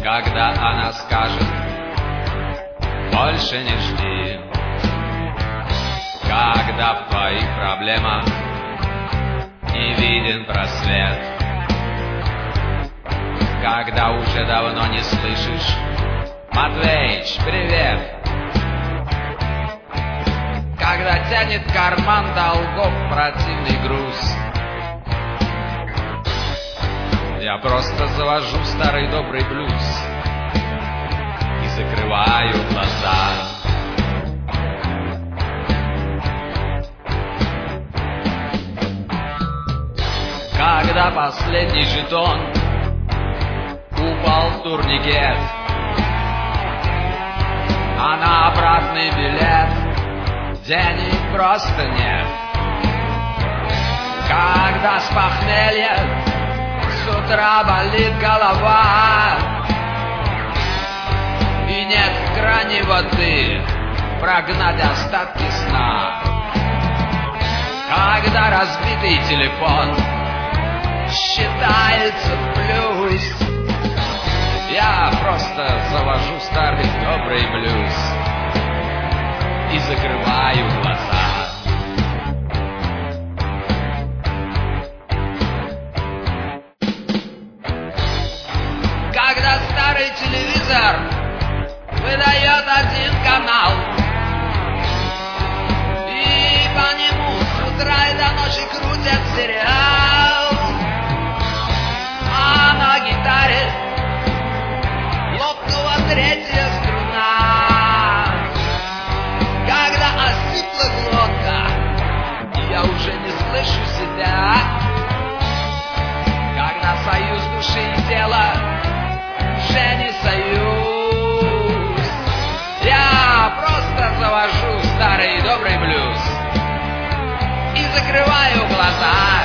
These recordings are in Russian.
когда она скажет: больше не жди. Когда в твоих проблемах не виден просвет, когда уже давно не слышишь: Матвеич, привет. Когда тянет карман долгов противный груз, я просто завожу старый добрый блюз и закрываю глаза. Когда последний жетон упал в турникет, а на обратный билет денег просто нет. Когда с похмелья с утра болит голова и нет в кране воды прогнать остатки сна. Когда разбитый телефон считается в плюс, я просто завожу старый добрый блюз и закрываю глаза. Когда старый телевизор выдает один канал, и по нему с утра и до ночи крутят сериал, а на гитаре лопнула третья струна. Когда осипла глотка, и я уже не слышу себя, когда союз души и тела уже не союз, я просто завожу старый добрый блюз и закрываю глаза.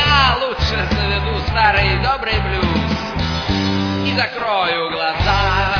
Старый добрый блюз и закрою глаза.